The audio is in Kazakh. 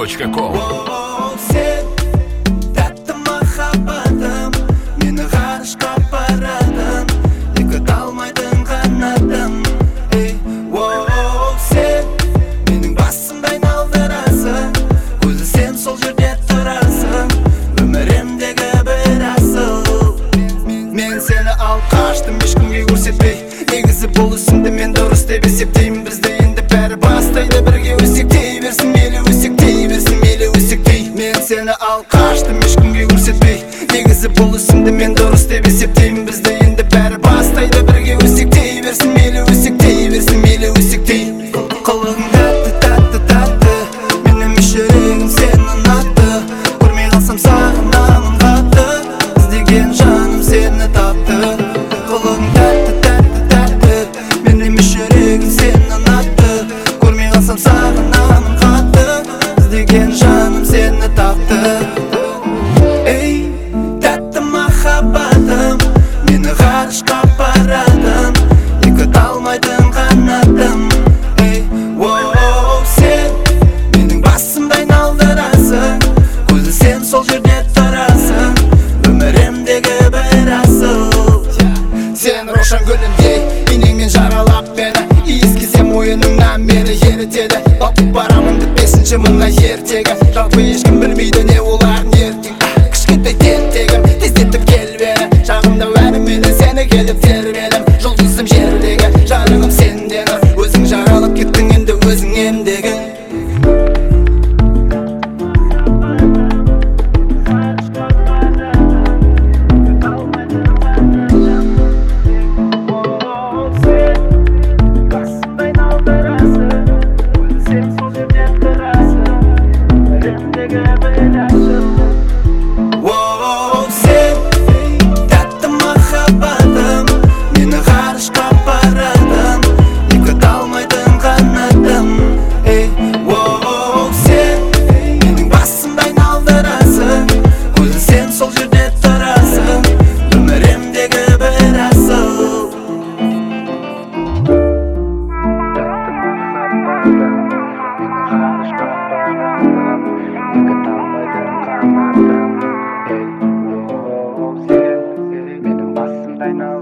gmail.com. Sen tәтті махаббатым, мені ғарышқа апарадың, екі алмайтын қанатым. Сен менің басымды айналдырасың, көзі сен сол жерде тұрасың, өмірімдегі бір асыл. Мен сені алып қаштым, ешкімге көрсетпей, негізі бұл ісімді мен дұрыс деп есептеймін. Бізді енді бәрі бастайды, бірге өсектей берсін, мейлі өсектей берсін, мейлі өсектей. Мен сені алып қаштым, ешкімге көрсетпей, негізі бұл ісімді мен дұрыс деп есептеймін. Бізді енді бәрі бастайды, бірге өсектей берсін, мейлі өсектей берсін, мейлі өсектей. Қылығың тәтті, тәтті, тәтті, менің жүрегім сені ұнатты. Көрмей қалсам сағынамын қатты, іздеген жаным сені тапты. Қылығың тәтті, тәтті, тәтті, менің жүрегім сені ұнатты. Көрмей қалсам сағынамын қатты, іздеген жаным сені тапты. Ей, тәтті махаббатым, мені ғарышқа апарадың, екі талмайтын қанатым. Сен менің басымды айналдырасың, көзі сен сол жерде тұрасың, өмірімдегі бір асыл. Сен рошан гүлімдей, инеңмен жаралап мені, иіскесем ойыныңнан бері ерітеді. Батып барамын деп 5-ші мыңға ертегі, жалпы ешкім білмейді не олардың ертең. Кішкентай тентегім, тездетіп кел бені, жағымда уәніменен сені келіп тербедім. Жұлдызым жердегі, жарығым сендегі, өзің жаралып кеттің енді өзің ендегі. Сен тәтті махаббатым, мені ғарышқа апарадың, екі талмайтын қанатым. Сен менің басымды айналдырасың, көзі сен сол жерде тұрасың, өмірімдегі бір асыл. Менің басымды айналдырасың,